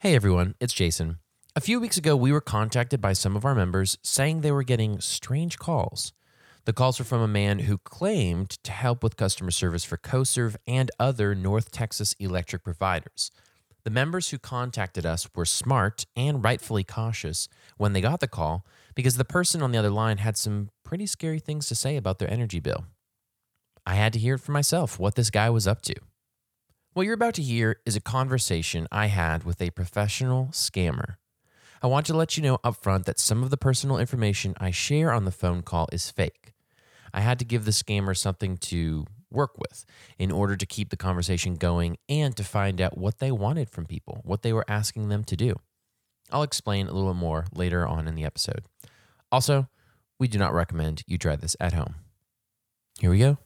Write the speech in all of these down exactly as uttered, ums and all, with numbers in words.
Hey everyone, it's Jason. A few weeks ago, we were contacted by some of our members saying they were getting strange calls. The calls were from a man who claimed to help with customer service for CoServe and other North Texas electric providers. The members who contacted us were smart and rightfully cautious when they got the call because the person on the other line had some pretty scary things to say about their energy bill. I had to hear it for myself what this guy was up to. What you're about to hear is a conversation I had with a professional scammer. I want to let you know up front that some of the personal information I share on the phone call is fake. I had to give the scammer something to work with in order to keep the conversation going and to find out what they wanted from people, what they were asking them to do. I'll explain a little more later on in the episode. Also, we do not recommend you try this at home. Here we go.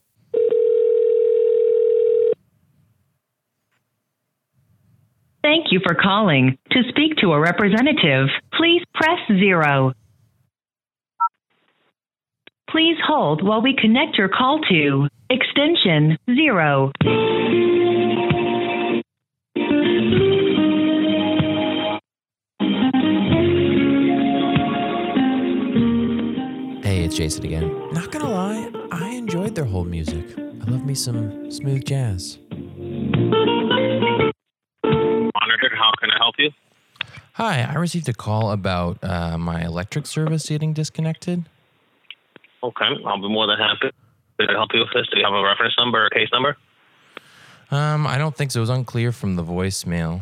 Thank you for calling. To speak to a representative, please press zero. Please hold while we connect your call to extension zero. Hey, it's Jason again. Not gonna lie, I enjoyed their whole music. I love me some smooth jazz. How can I help you? Hi, I received a call about uh, my electric service getting disconnected. Okay, I'll be more than happy to help you with this. Do you have a reference number or case number? Um, I don't think so. It was unclear from the voicemail.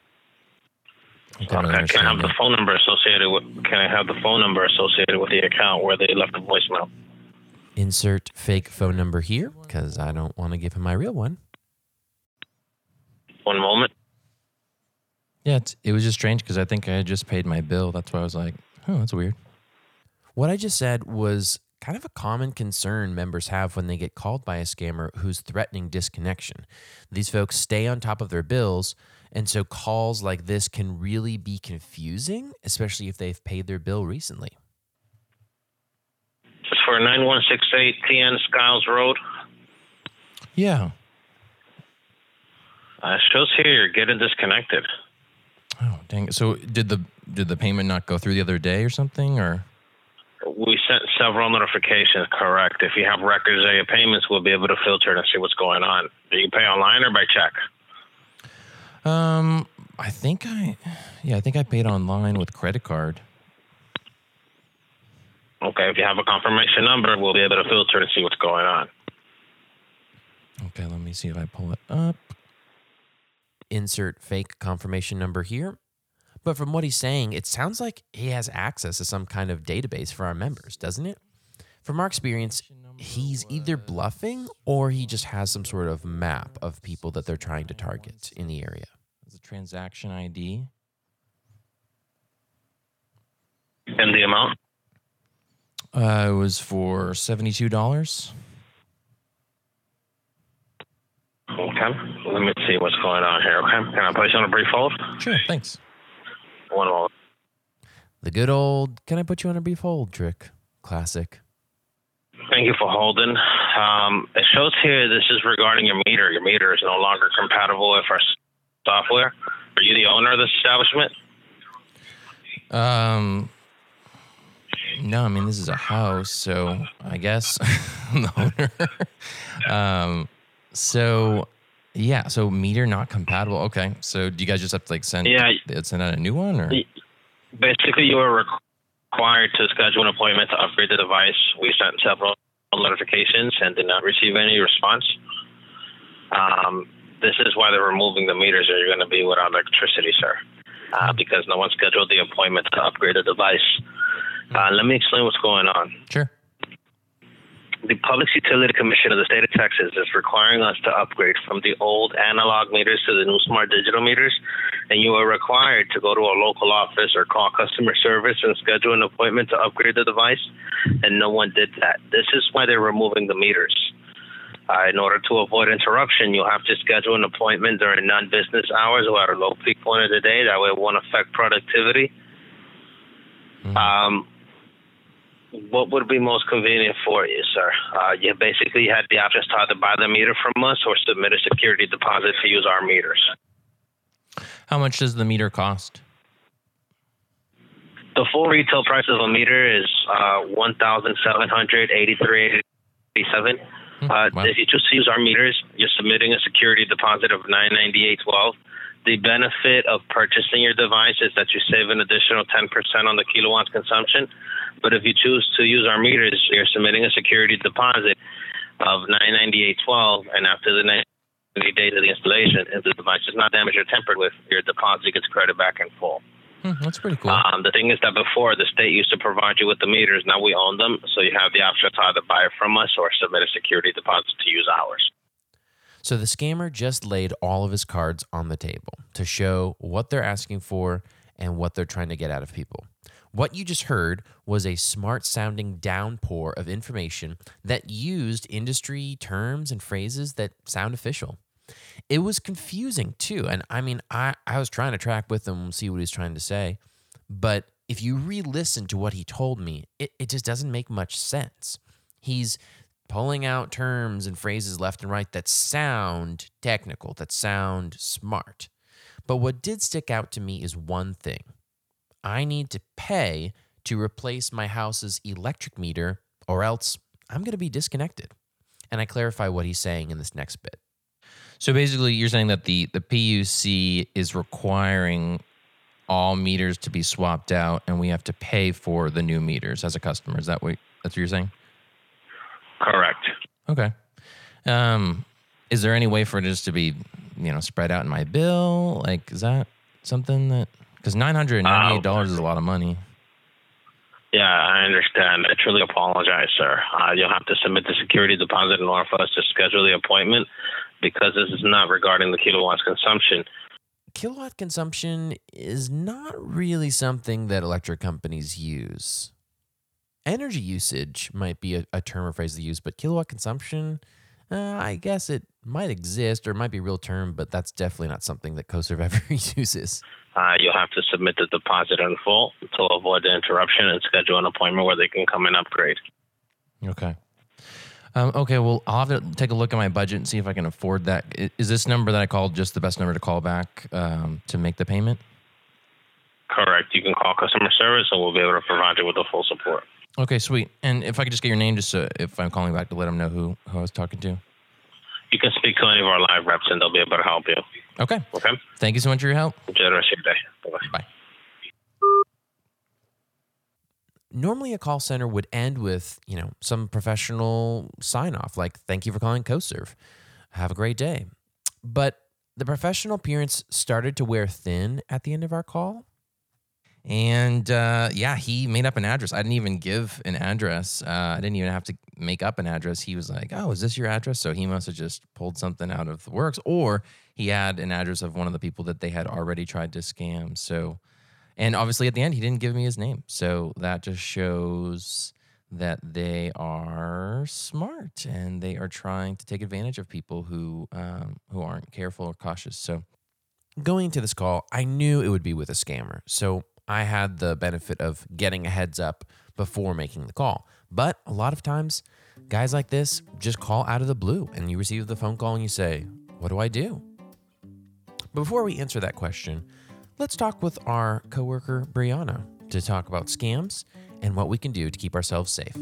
I Okay, really can I have it. the phone number associated with? Can I have the phone number associated with the account where they left the voicemail? Insert fake phone number here because I don't want to give him my real one. One moment. Yeah, it's, it was just strange because I think I had just paid my bill. That's why I was like, oh, that's weird. What I just said was kind of a common concern members have when they get called by a scammer who's threatening disconnection. These folks stay on top of their bills, and so calls like this can really be confusing, especially if they've paid their bill recently. It's for nine one six eight T N Skiles Road. Yeah. Uh, it shows here you're getting disconnected. Oh, dang it. So did the did the payment not go through the other day or something? Or we sent several notifications, correct. If you have records of your payments, we'll be able to filter it and see what's going on. Do you pay online or by check? Um, I think I, yeah, I think I paid online with credit card. Okay, if you have a confirmation number, we'll be able to filter and see what's going on. Okay, let me see if I pull it up. Insert fake confirmation number here. But from what he's saying, it sounds like he has access to some kind of database for our members, doesn't it? From our experience, he's either bluffing or he just has some sort of map of people that they're trying to target in the area. It's a transaction I D. And the amount? Uh, it was for seventy-two dollars. Okay, let me see what's going on here, okay? Can I place you on a brief hold? Sure, thanks. One moment. The good old, can I put you on a brief hold trick? Classic. Thank you for holding. Um, it shows here this is regarding your meter. Your meter is no longer compatible with our software. Are you the owner of this establishment? Um, no, I mean, this is a house, so I guess I'm the owner. um, So, yeah, so meter not compatible. Okay, so do you guys just have to like send, yeah. send out a new one? Or? Basically, you are required to schedule an appointment to upgrade the device. We sent several notifications and did not receive any response. Um, this is why they're removing the meters, or you're going to be without electricity, sir, uh, because no one scheduled the appointment to upgrade the device. Uh, let me explain what's going on. Sure. The Public Utility Commission of the state of Texas is requiring us to upgrade from the old analog meters to the new smart digital meters, and you are required to go to a local office or call customer service and schedule an appointment to upgrade the device, and no one did that. This is why they're removing the meters. Uh, in order to avoid interruption, you'll have to schedule an appointment during non-business hours or at a low peak point of the day. That way it won't affect productivity. Mm-hmm. Um, What would be most convenient for you, sir? Uh, you basically had the options to either buy the meter from us or submit a security deposit to use our meters. How much does the meter cost? The full retail price of a meter is uh, one thousand seven hundred eighty-three dollars and eighty-seven cents. Uh, wow. If you choose to use our meters, you're submitting a security deposit of nine hundred ninety-eight dollars and twelve cents. The benefit of purchasing your device is that you save an additional ten percent on the kilowatts consumption. But if you choose to use our meters, you're submitting a security deposit of nine hundred ninety-eight dollars and twelve cents. And after the ninety days of the installation, if the device is not damaged or tampered with, your deposit gets credited back in full. Hmm, that's pretty cool. Um, the thing is that before, the state used to provide you with the meters. Now we own them, so you have the option to either buy it from us or submit a security deposit to use ours. So the scammer just laid all of his cards on the table to show what they're asking for and what they're trying to get out of people. What you just heard was a smart-sounding downpour of information that used industry terms and phrases that sound official. It was confusing too. And I mean, I, I was trying to track with him and see what he was trying to say. But if you re-listen to what he told me, it, it just doesn't make much sense. He's pulling out terms and phrases left and right that sound technical, that sound smart. But what did stick out to me is one thing. I need to pay to replace my house's electric meter or else I'm going to be disconnected. And I clarify what he's saying in this next bit. So basically, you're saying that the, the P U C is requiring all meters to be swapped out, and we have to pay for the new meters as a customer. Is that what that's what you're saying? Correct. Okay. Um, is there any way for it just to be, you know, spread out in my bill? Like, is that something that? Because nine hundred ninety-eight dollars uh, is a lot of money. Yeah, I understand. I truly apologize, sir. Uh, you'll have to submit the security deposit in order for us to schedule the appointment, because this is not regarding the kilowatts consumption. Kilowatt consumption is not really something that electric companies use. Energy usage might be a, a term or phrase they use, but kilowatt consumption, uh, I guess it might exist or it might be a real term, but that's definitely not something that CoServe ever uses. Uh, you'll have to submit the deposit in full to avoid the interruption and schedule an appointment where they can come and upgrade. Okay. Um, okay, well, I'll have to take a look at my budget and see if I can afford that. Is this number that I called just the best number to call back um, to make the payment? Correct. You can call customer service and we'll be able to provide you with the full support. Okay, sweet. And if I could just get your name, just so if I'm calling back to let them know who, who I was talking to. You can speak to any of our live reps and they'll be able to help you. Okay. Okay. Thank you so much for your help. Enjoy the rest of your day. Bye-bye. Bye. Normally a call center would end with, you know, some professional sign off like, thank you for calling CoServe. Have a great day. But the professional appearance started to wear thin at the end of our call. And uh, yeah, he made up an address. I didn't even give an address. Uh, I didn't even have to make up an address. He was like, oh, is this your address? So he must have just pulled something out of the works, or he had an address of one of the people that they had already tried to scam. So, and obviously at the end, he didn't give me his name. So that just shows that they are smart and they are trying to take advantage of people who um, who aren't careful or cautious. So going into this call, I knew it would be with a scammer. So I had the benefit of getting a heads up before making the call. But a lot of times, guys like this just call out of the blue and you receive the phone call and you say, what do I do? Before we answer that question, let's talk with our coworker, Brianna, to talk about scams and what we can do to keep ourselves safe.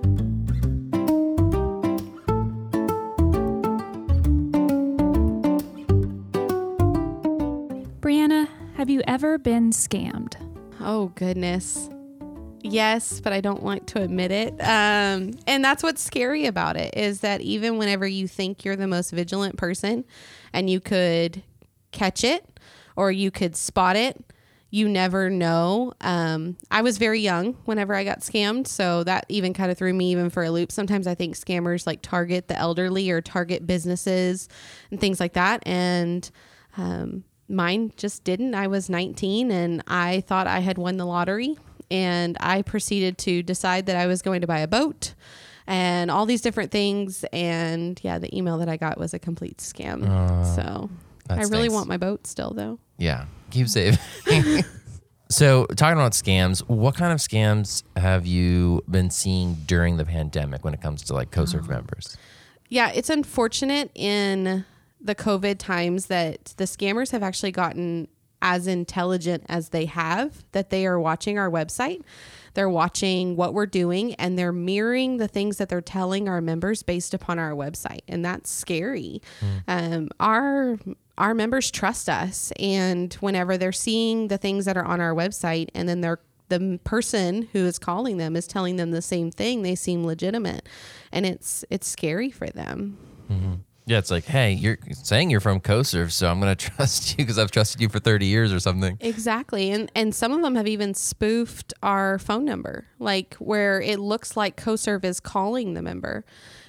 Brianna, have you ever been scammed? Oh, goodness. Yes, but I don't want to admit it. Um, and that's what's scary about it, is that even whenever you think you're the most vigilant person and you could catch it or you could spot it, you never know. Um, I was very young whenever I got scammed, so that even kind of threw me even for a loop. Sometimes I think scammers like target the elderly or target businesses and things like that. And um mine just didn't. I was nineteen and I thought I had won the lottery, and I proceeded to decide that I was going to buy a boat and all these different things. And yeah, the email that I got was a complete scam. Uh, so I really want my boat still though. Yeah. Keep safe. So talking about scams, what kind of scams have you been seeing during the pandemic when it comes to like CoServe oh. members? Yeah, it's unfortunate in the COVID times that the scammers have actually gotten as intelligent as they have, that they are watching our website. They're watching what we're doing, and they're mirroring the things that they're telling our members based upon our website. And that's scary. Mm. Um, our our members trust us. And whenever they're seeing the things that are on our website, and then they're the person who is calling them is telling them the same thing, they seem legitimate, and it's it's scary for them. Mm-hmm. Yeah, it's like, hey, you're saying you're from CoServe, so I'm going to trust you because I've trusted you for thirty years or something. Exactly. And and some of them have even spoofed our phone number, like where it looks like CoServe is calling the member.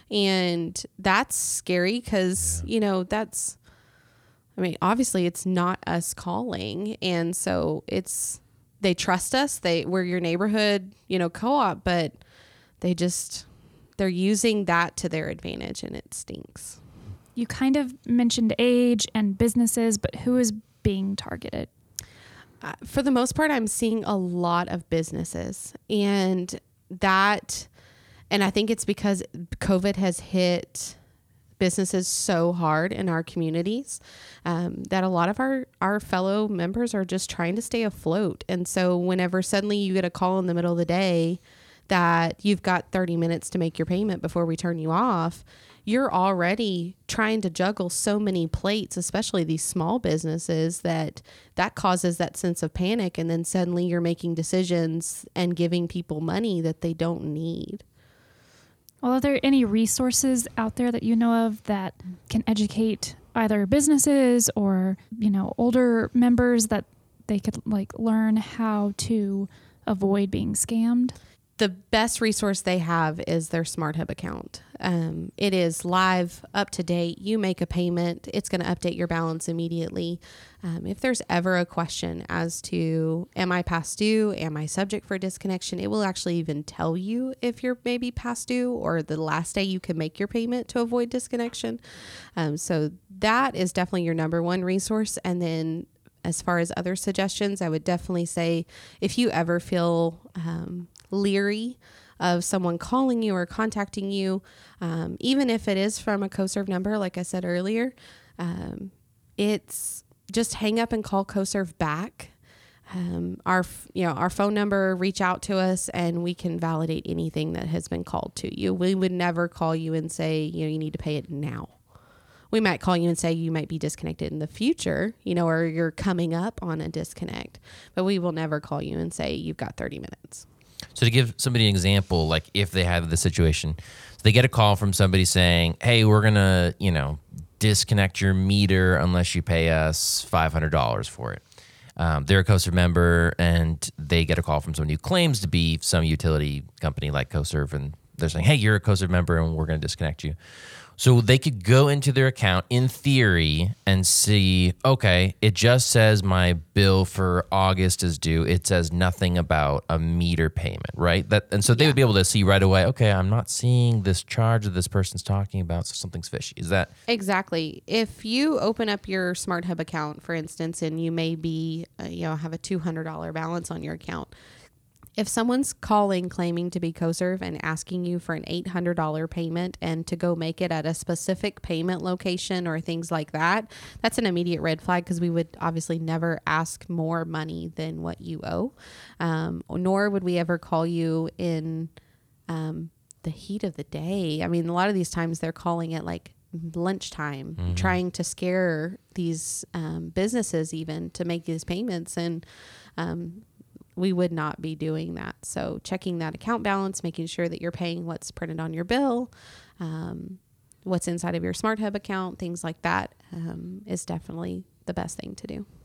And that's scary because, yeah. you know, that's, I mean, obviously it's not us calling. And so it's, they trust us. They, we're your neighborhood, you know, co-op, but they just, they're using that to their advantage, and it stinks. You kind of mentioned age and businesses, but who is being targeted? Uh, for the most part, I'm seeing a lot of businesses, and that, and I think it's because COVID has hit businesses so hard in our communities um, that a lot of our, our fellow members are just trying to stay afloat. And so whenever suddenly you get a call in the middle of the day that you've got thirty minutes to make your payment before we turn you off, you're already trying to juggle so many plates, especially these small businesses, that that causes that sense of panic. And then suddenly you're making decisions and giving people money that they don't need. Well, are there any resources out there that you know of that can educate either businesses or, you know, older members that they could like learn how to avoid being scammed? The best resource they have is their SmartHub account. Um, it is live, up to date. You make a payment, it's going to update your balance immediately. Um, if there's ever a question as to, am I past due? Am I subject for disconnection? It will actually even tell you if you're maybe past due or the last day you can make your payment to avoid disconnection. Um, so that is definitely your number one resource. And then as far as other suggestions, I would definitely say if you ever feel um, leery of someone calling you or contacting you, um, even if it is from a CoServe number, like I said earlier, um, it's just hang up and call CoServe back. Um, our, you know, our phone number, reach out to us and we can validate anything that has been called to you. We would never call you and say, you know, you need to pay it now. We might call you and say you might be disconnected in the future, you know, or you're coming up on a disconnect, but we will never call you and say you've got thirty minutes. So to give somebody an example, like if they have the situation, so they get a call from somebody saying, hey, we're going to, you know, disconnect your meter unless you pay us five hundred dollars for it. Um, they're a CoServe member and they get a call from somebody who claims to be some utility company like CoServe, and they're saying, hey, you're a CoServe member and we're going to disconnect you. So they could go into their account in theory and see, okay, it just says my bill for August is due. It says nothing about a meter payment, right? That and so they yeah. would be able to see right away, okay, I'm not seeing this charge that this person's talking about, so something's fishy. Is that? Exactly. If you open up your SmartHub account, for instance, and you may be, uh, you know, have a two hundred dollars balance on your account, if someone's calling claiming to be CoServe and asking you for an eight hundred dollars payment and to go make it at a specific payment location or things like that, that's an immediate red flag because we would obviously never ask more money than what you owe. Um, nor would we ever call you in um, the heat of the day. I mean, a lot of these times they're calling at like lunchtime, mm-hmm. trying to scare these um, businesses even to make these payments. And um we would not be doing that. So checking that account balance, making sure that you're paying what's printed on your bill, um, what's inside of your SmartHub account, things like that, um, is definitely the best thing to do.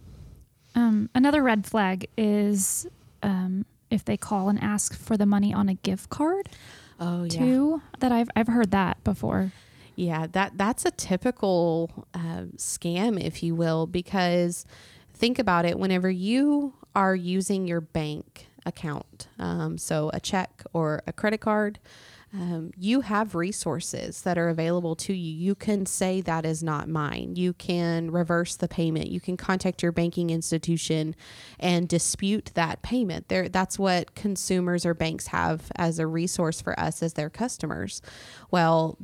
Um, another red flag is um, if they call and ask for the money on a gift card. Oh, yeah. Too, that I've I've heard that before. Yeah, that that's a typical uh, scam, if you will, because think about it. Whenever you are using your bank account, um, so a check or a credit card, um, you have resources that are available to you. You can say that is not mine. You can reverse the payment. You can contact your banking institution and dispute that payment. There, that's what consumers or banks have as a resource for us as their customers. Well, the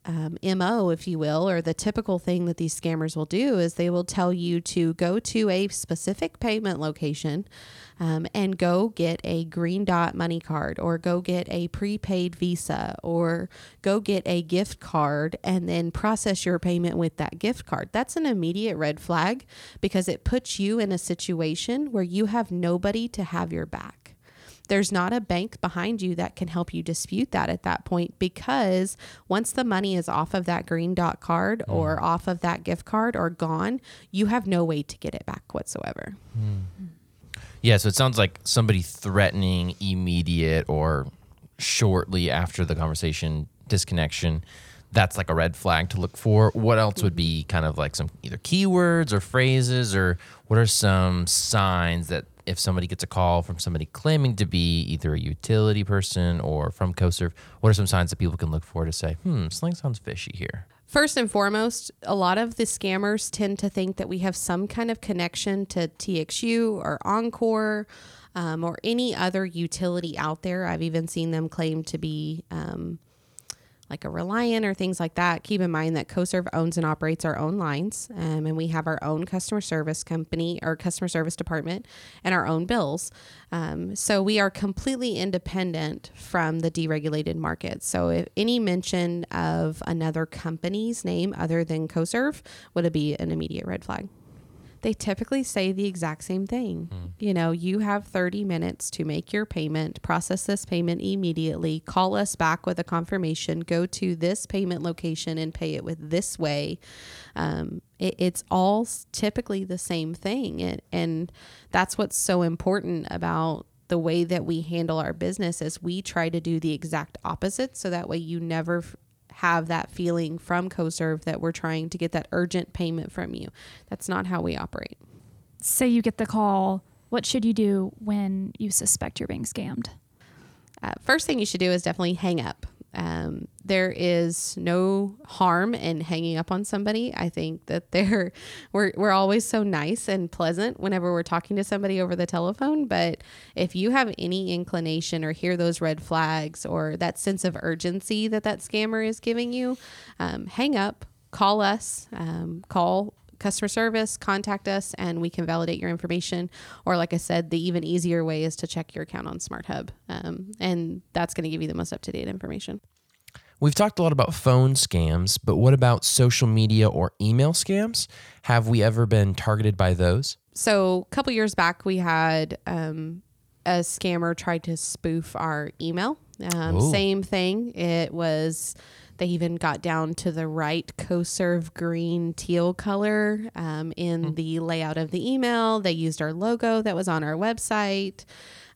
um, M O, if you will, or the typical thing that these scammers will do is they will tell you to go to a specific payment location um, and go get a Green Dot money card, or go get a prepaid Visa, or go get a gift card and then process your payment with that gift card. That's an immediate red flag because it puts you in a situation where you have nobody to have your back. There's not a bank behind you that can help you dispute that at that point, because once the money is off of that Green Dot card mm. or off of that gift card or gone, you have no way to get it back whatsoever. Mm. Yeah, so it sounds like somebody threatening immediate or shortly after the conversation disconnection. That's like a red flag to look for. What else would be kind of like some either keywords or phrases, or what are some signs that if somebody gets a call from somebody claiming to be either a utility person or from CoServe, what are some signs that people can look for to say, hmm, something sounds fishy here? First and foremost, a lot of the scammers tend to think that we have some kind of connection to T X U or Encore um, or any other utility out there. I've even seen them claim to be um, like a Reliant or things like that. Keep in mind that CoServe owns and operates our own lines, um, and we have our own customer service company or customer service department and our own bills. Um, so we are completely independent from the deregulated market. So if any mention of another company's name other than CoServe would be an immediate red flag. They typically say the exact same thing. Mm. You know, you have thirty minutes to make your payment, process this payment immediately, call us back with a confirmation, go to this payment location and pay it with this way. Um, it, it's all typically the same thing. It, and that's what's so important about the way that we handle our business is we try to do the exact opposite. So that way you never f- have that feeling from CoServe that we're trying to get that urgent payment from you. That's not how we operate. Say you get the call, what should you do when you suspect you're being scammed? Uh, first thing you should do is definitely hang up. Um, there is no harm in hanging up on somebody. I think that they're, we're, we're always so nice and pleasant whenever we're talking to somebody over the telephone. But if you have any inclination or hear those red flags or that sense of urgency that that scammer is giving you, um, hang up, call us, um, call customer service, contact us, and we can validate your information. Or like I said, the even easier way is to check your account on SmartHub. Um, and that's going to give you the most up-to-date information. We've talked a lot about phone scams, but what about social media or email scams? Have we ever been targeted by those? So a couple years back, we had um, a scammer tried to spoof our email. Um, same thing. It was... They even got down to the right CoServe green teal color um, in mm. the layout of the email. They used our logo that was on our website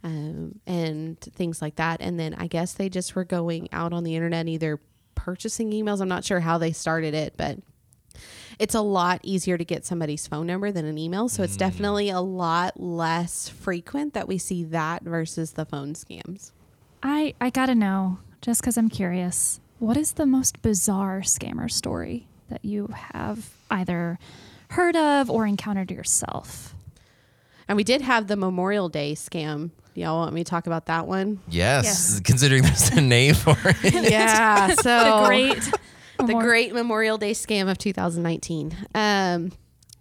um, and things like that. And then I guess they just were going out on the internet, either purchasing emails. I'm not sure how they started it, but it's a lot easier to get somebody's phone number than an email. So it's mm. definitely a lot less frequent that we see that versus the phone scams. I, I got to know, just because I'm curious. What is the most bizarre scammer story that you have either heard of or encountered yourself? And we did have the Memorial Day scam. Y'all want me to talk about that one? Yes, yes. Considering there's a name for it. Yeah, so the great, the great Memorial Day scam of two thousand nineteen. Um,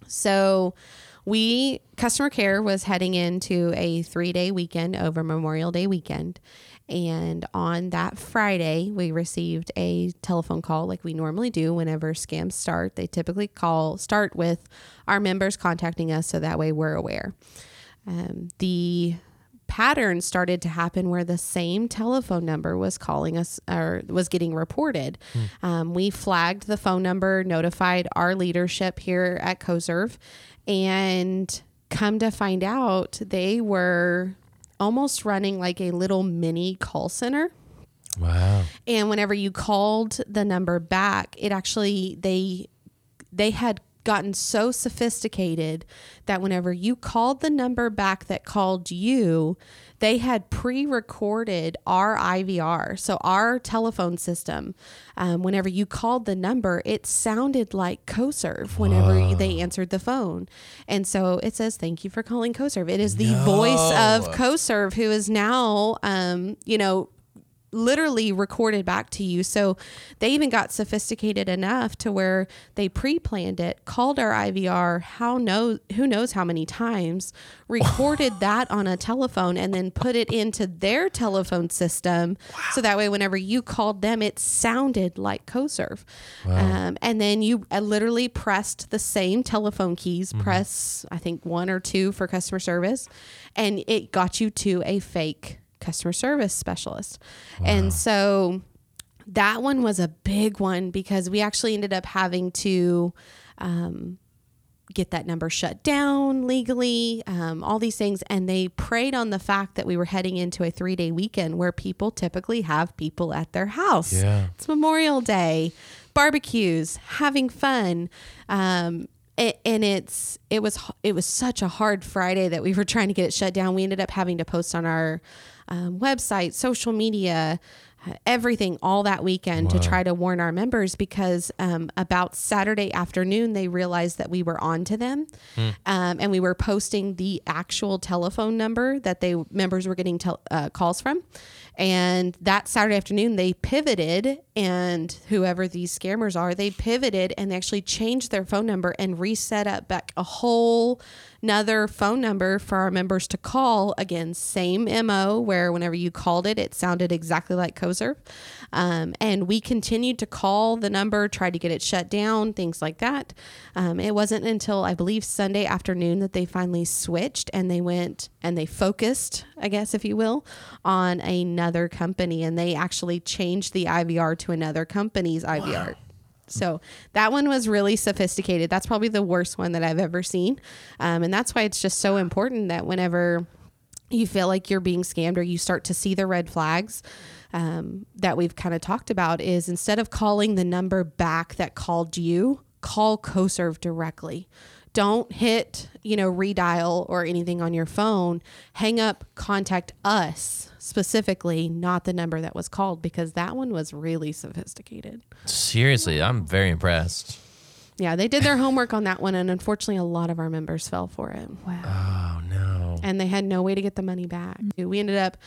so we, customer care was heading into a three-day weekend over Memorial Day weekend. And on that Friday, we received a telephone call like we normally do whenever scams start. They typically call start with our members contacting us so that way we're aware. Um, the pattern started to happen where the same telephone number was calling us or was getting reported. Hmm. Um, we flagged the phone number, notified our leadership here at CoServe, and come to find out they were almost running like a little mini call center. Wow. And whenever you called the number back, it actually, they, they had gotten so sophisticated that whenever you called the number back that called you, they had pre-recorded our I V R. So our telephone system, um, whenever you called the number, it sounded like CoServe whenever Whoa. They answered the phone. And so it says, thank you for calling CoServe. It is the no. voice of CoServe who is now, um, you know, literally recorded back to you. So they even got sophisticated enough to where they pre-planned it, called our I V R, how know, who knows how many times, recorded that on a telephone, and then put it into their telephone system. Wow. So that way, whenever you called them, it sounded like CoServe. Wow. Um, and then you uh, literally pressed the same telephone keys, mm-hmm. press, I think one or two for customer service, and it got you to a fake customer service specialist. Wow. And so that one was a big one because we actually ended up having to um, get that number shut down legally, um, all these things. And they preyed on the fact that we were heading into a three day weekend where people typically have people at their house. Yeah. It's Memorial Day, barbecues, having fun. Um, It, and it's it was it was such a hard Friday that we were trying to get it shut down. We ended up having to post on our um, website, social media, uh, everything all that weekend wow. to try to warn our members because um, about Saturday afternoon they realized that we were on to them, hmm. um, and we were posting the actual telephone number that they members were getting tel- uh, calls from. And that Saturday afternoon, they pivoted, and whoever these scammers are, they pivoted and they actually changed their phone number and reset up back a whole another phone number for our members to call. Again, same M O where whenever you called it, it sounded exactly like CoServe. Um, and we continued to call the number, tried to get it shut down, things like that. Um, it wasn't until I believe Sunday afternoon that they finally switched and they went and they focused, I guess, if you will, on another company. And they actually changed the I V R to another company's I V R. Wow. So that one was really sophisticated. That's probably the worst one that I've ever seen. Um, and that's why it's just so important that whenever you feel like you're being scammed or you start to see the red flags um, that we've kind of talked about is instead of calling the number back that called you, call CoServe directly. Don't hit, you know, redial or anything on your phone. Hang up, contact us specifically, not the number that was called, because that one was really sophisticated. Seriously, I'm very impressed. Yeah, they did their homework on that one, and unfortunately, a lot of our members fell for it. Wow. Oh, no. And they had no way to get the money back. We ended up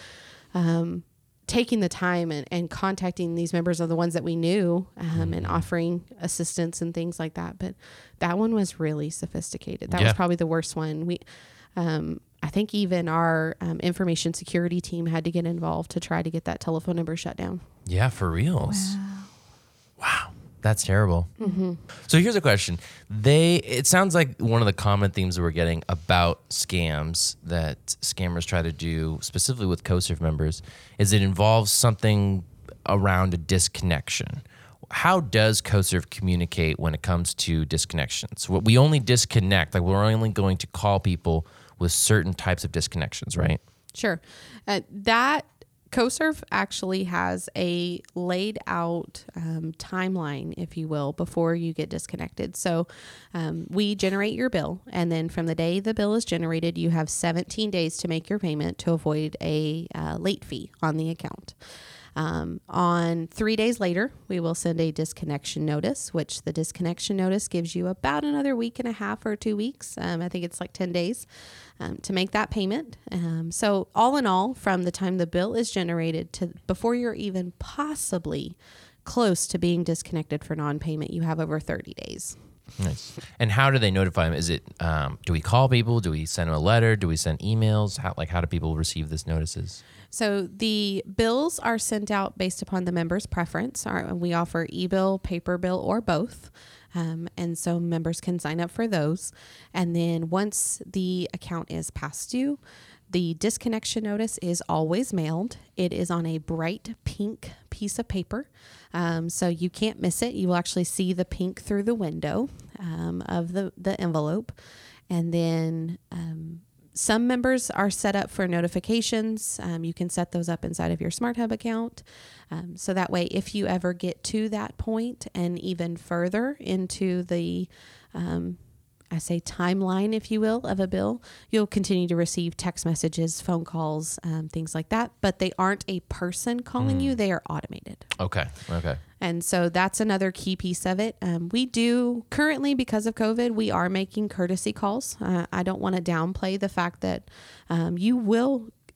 um, taking the time and, and contacting these members of the ones that we knew um, mm. and offering assistance and things like that. But that one was really sophisticated. That yeah. was probably the worst one. We, um, I think even our um, information security team had to get involved to try to get that telephone number shut down. Yeah, for reals. Wow. Wow. That's terrible. Mm-hmm. So here's a question. They, it sounds like one of the common themes that we're getting about scams that scammers try to do, specifically with CoServe members, is it involves something around a disconnection. How does CoServe communicate when it comes to disconnections? What we only disconnect, like we're only going to call people with certain types of disconnections, right? Sure. Uh, that CoServe actually has a laid out um, timeline, if you will, before you get disconnected. So um, we generate your bill, and then from the day the bill is generated, you have seventeen days to make your payment to avoid a uh, late fee on the account. Um, on three days later, we will send a disconnection notice, which the disconnection notice gives you about another week and a half or two weeks. Um, I think it's like ten days um, to make that payment. Um, so all in all, from the time the bill is generated to before you're even possibly close to being disconnected for non-payment, you have over thirty days. Nice. And how do they notify them? Is it, um, do we call people? Do we send them a letter? Do we send emails? How, like, how do people receive these notices? So the bills are sent out based upon the member's preference. Our, we offer e-bill, paper bill, or both. Um, and so members can sign up for those. And then once the account is past due, the disconnection notice is always mailed. It is on a bright pink piece of paper. Um, so you can't miss it. You will actually see the pink through the window um, of the, the envelope. And then um, some members are set up for notifications. Um, you can set those up inside of your SmartHub account. Um, so that way, if you ever get to that point and even further into the um I say timeline, if you will, of a bill, you'll continue to receive text messages, phone calls, um, things like that. But they aren't a person calling mm. you. They are automated. Okay. Okay. And so that's another key piece of it. Um, we do currently, because of COVID, we are making courtesy calls. Uh, I don't want to downplay the fact that um, you will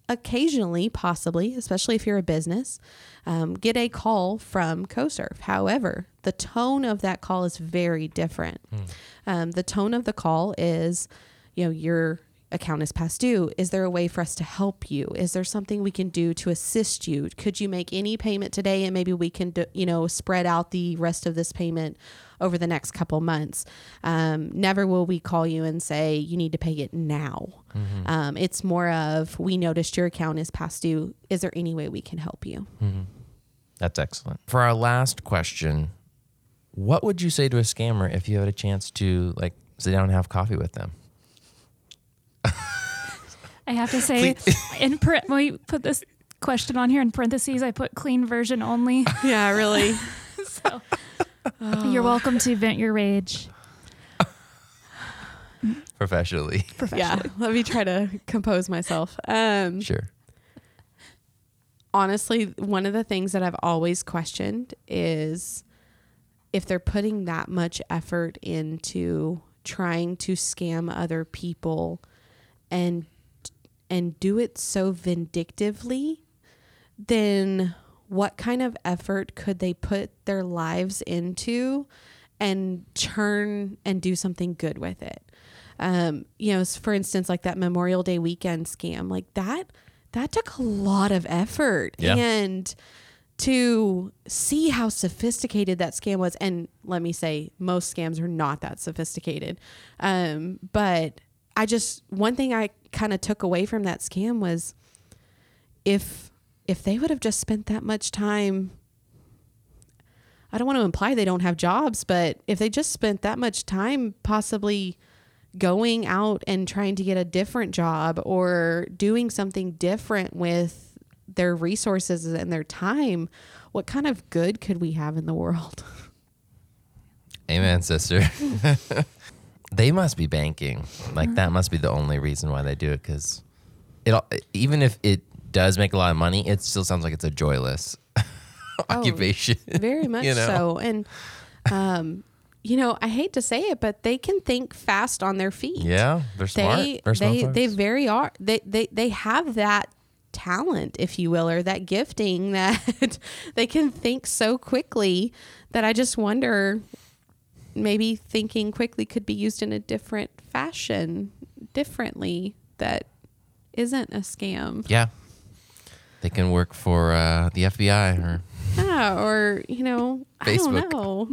occasionally, possibly, especially if you're a business, um, get a call from CoServe. However, the tone of that call is very different. Mm. Um, the tone of the call is, you know, your account is past due. Is there a way for us to help you? Is there something we can do to assist you? Could you make any payment today, and maybe we can, do, you know, spread out the rest of this payment over the next couple months? Um, never will we call you and say you need to pay it now. Mm-hmm. Um, it's more of, we noticed your account is past due. Is there any way we can help you? Mm-hmm. That's excellent. For our last question, what would you say to a scammer if you had a chance to like sit down and have coffee with them? I have to say, in par- when we put this question on here in parentheses, I put clean version only. Yeah, really. So oh. You're welcome to vent your rage. Professionally. Yeah, let me try to compose myself. Um, sure. Honestly, one of the things that I've always questioned is if they're putting that much effort into trying to scam other people and and do it so vindictively, then what kind of effort could they put their lives into and turn and do something good with it? Um, you know, for instance, like that Memorial Day weekend scam, like that, that took a lot of effort. Yeah. And to see how sophisticated that scam was, and let me say, most scams are not that sophisticated. Um, but I just, one thing I kind of took away from that scam was if, if they would have just spent that much time, I don't want to imply they don't have jobs, but if they just spent that much time possibly going out and trying to get a different job or doing something different with their resources and their time, what kind of good could we have in the world? Amen, sister. They must be banking. Like that must be the only reason why they do it, because it even if it does make a lot of money, it still sounds like it's a joyless occupation. Oh, very much you know? so. And um, you know, I hate to say it, but they can think fast on their feet. Yeah, they're smart. They they're smart they, folks. they very are. They they they have that talent, if you will, or that gifting that they can think so quickly that I just wonder, maybe thinking quickly could be used in a different fashion, differently, that isn't a scam. Yeah. They can work for uh, the F B I or... Yeah, or, you know, Facebook. I don't know.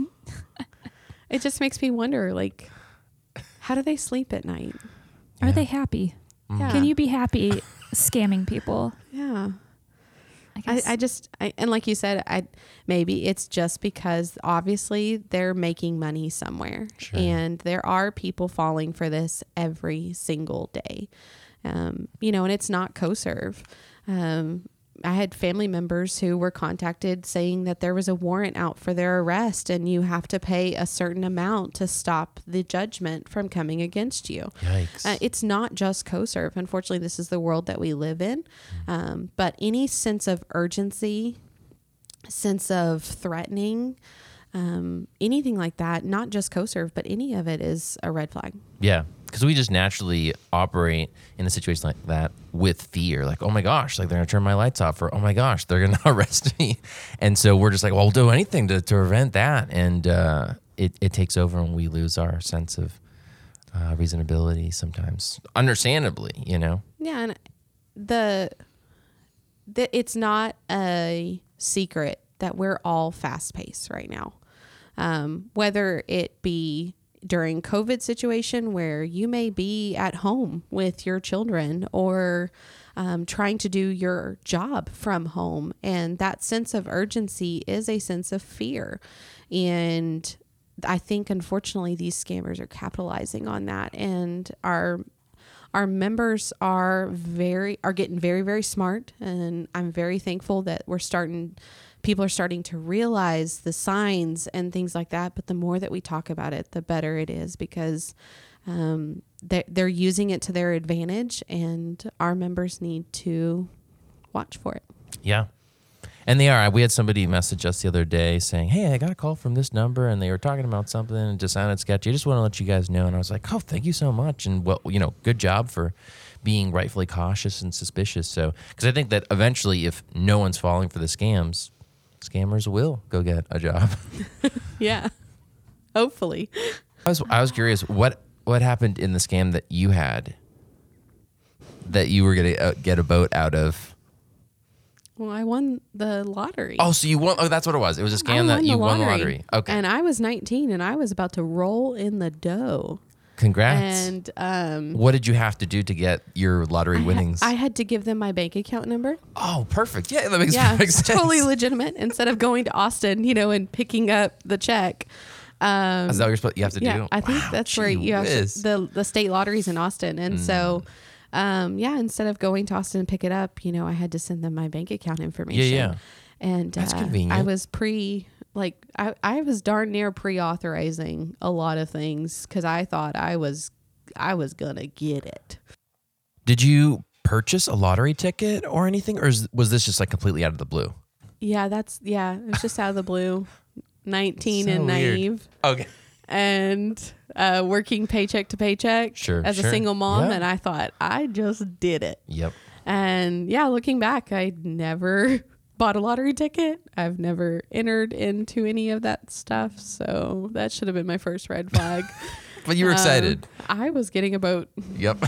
It just makes me wonder, like, how do they sleep at night? Are Yeah. they happy? Yeah. Can you be happy scamming people? Yeah. I I, guess. I just, I, and like you said, I maybe it's just because obviously they're making money somewhere, Sure. and there are people falling for this every single day. Um, you know, and it's not CoServe. Um, I had family members who were contacted saying that there was a warrant out for their arrest, and you have to pay a certain amount to stop the judgment from coming against you. Yikes. Uh, it's not just CoServe. Unfortunately, this is the world that we live in. Um, but any sense of urgency, sense of threatening, um, anything like that, not just CoServe, but any of it is a red flag. Yeah, because we just naturally operate in a situation like that with fear. Like, oh my gosh, like they're going to turn my lights off, or oh my gosh, they're going to arrest me. And so we're just like, well, we'll do anything to, to prevent that. And uh, it, it takes over and we lose our sense of uh, reasonability sometimes, understandably, you know? Yeah, and the, the it's not a secret that we're all fast-paced right now. Um, whether it be during COVID situation where you may be at home with your children, or um, trying to do your job from home. And that sense of urgency is a sense of fear. And I think, unfortunately, these scammers are capitalizing on that. And our our members are very are getting very, very smart. And I'm very thankful that we're starting people are starting to realize the signs and things like that. But the more that we talk about it, the better it is, because um, they're, they're using it to their advantage, and our members need to watch for it. Yeah. And they are. We had somebody message us the other day saying, hey, I got a call from this number, and they were talking about something and it just sounded sketchy. I just want to let you guys know. And I was like, oh, thank you so much. And, well, you know, good job for being rightfully cautious and suspicious. So, because I think that eventually, if no one's falling for the scams, scammers will go get a job. Yeah, hopefully. I was I was curious what what happened in the scam that you had that you were gonna uh, get a boat out of. Well, I won the lottery. Oh, so you won? Oh, that's what it was. It was a scam that you won the lottery. Okay, and I was nineteen, and I was about to roll in the dough. Congrats. And um, what did you have to do to get your lottery I winnings? Ha- I had to give them my bank account number. Oh, perfect. Yeah, that makes Yeah, perfect sense. Totally legitimate. Instead of going to Austin, you know, and picking up the check. Um, Is that what you're supposed? You have to yeah, do? I think Wow, that's where you have to, whiz. the the state lotteries in Austin, and mm. so. Um, yeah, instead of going to Austin and pick it up, you know, I had to send them my bank account information. Yeah, yeah. And That's uh, convenient. I was pre, like, I, I was darn near pre-authorizing a lot of things because I thought I was, I was gonna get it. Did you purchase a lottery ticket or anything, or is, was this just like completely out of the blue? Yeah, that's yeah. It was just out of the blue. Nineteen So and weird. naive. Okay. And uh, working paycheck to paycheck Sure, as sure. a single mom. Yeah. And I thought, I just did it. Yep. And yeah, looking back, I never bought a lottery ticket. I've never entered into any of that stuff. So that should have been my first red flag. But you were excited. Um, I was getting a boat. Yep.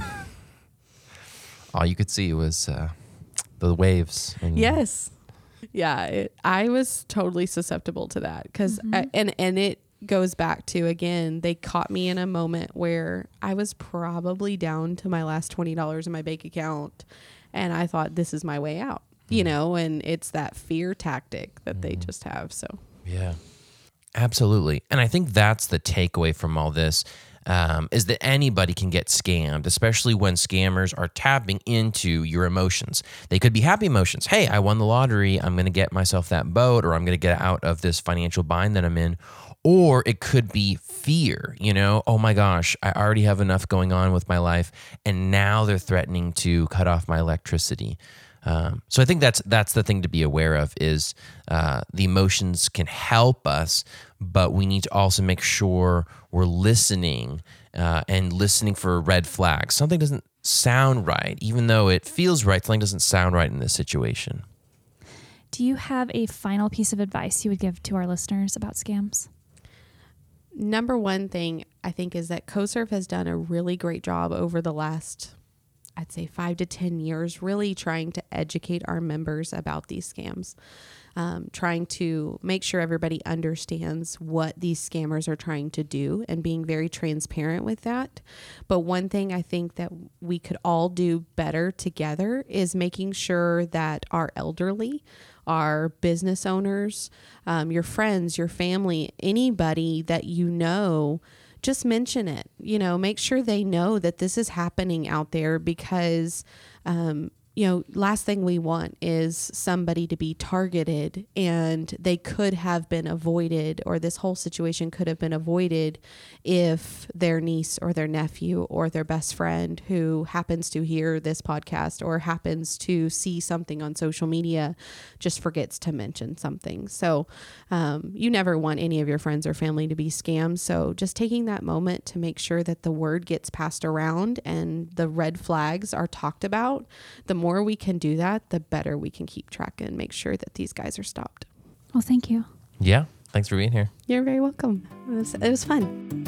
All you could see was uh, the waves. And Yes. Yeah. It, I was totally susceptible to that because, Mm-hmm. and, and it, goes back to, again, they caught me in a moment where I was probably down to my last twenty dollars in my bank account, and I thought, this is my way out, you know, and it's that fear tactic that they just have. So Yeah, absolutely. And I think that's the takeaway from all this, um, is that anybody can get scammed, especially when scammers are tapping into your emotions. They could be happy emotions. Hey, I won the lottery. I'm going to get myself that boat, or I'm going to get out of this financial bind that I'm in. Or it could be fear, you know, oh my gosh, I already have enough going on with my life, and now they're threatening to cut off my electricity. Um, so I think that's that's the thing to be aware of is uh, the emotions can help us, but we need to also make sure we're listening uh, and listening for red flags. Something doesn't sound right, even though it feels right. Something doesn't sound right in this situation. Do you have a final piece of advice you would give to our listeners about scams? number one thing I think is that CoServe has done a really great job over the last, I'd say five to ten years, really trying to educate our members about these scams, um, trying to make sure everybody understands what these scammers are trying to do and being very transparent with that. But one thing I think that we could all do better together is making sure that our elderly, our business owners, um, your friends, your family, anybody that you know, just mention it. You know, make sure they know that this is happening out there because, um, you know, last thing we want is somebody to be targeted and they could have been avoided, or this whole situation could have been avoided if their niece or their nephew or their best friend who happens to hear this podcast or happens to see something on social media just forgets to mention something. So um, you never want any of your friends or family to be scammed. So just taking that moment to make sure that the word gets passed around and the red flags are talked about, the more we can do that, the better we can keep track and make sure that these guys are stopped. Well, thank you. Yeah. Thanks for being here. You're very welcome. It was, it was fun.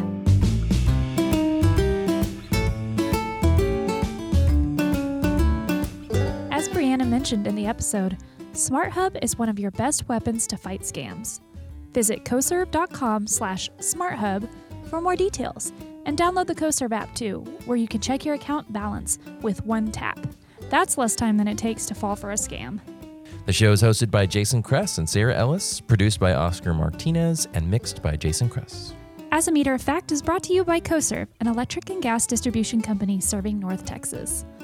As Brianna mentioned in the episode, SmartHub is one of your best weapons to fight scams. Visit coserve.com slash smarthub for more details, and download the CoServe app too, where you can check your account balance with one tap. That's less time than it takes to fall for a scam. The show is hosted by Jason Kress and Sarah Ellis, produced by Oscar Martinez, and mixed by Jason Kress. As a Meter of Fact is brought to you by CoServe, an electric and gas distribution company serving North Texas.